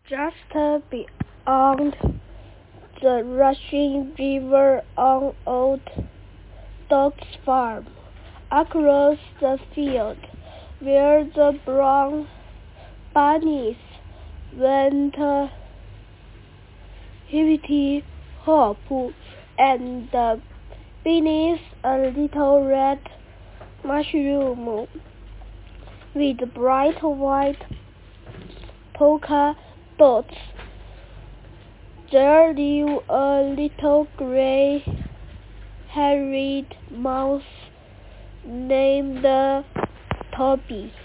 Just beyond the rushing river on old Doc's farm, across the field where the brown bunnies went hippity-hop, and beneath a little red mushroom with bright white polka dots, there lived a little gray-haired mouse named Toby.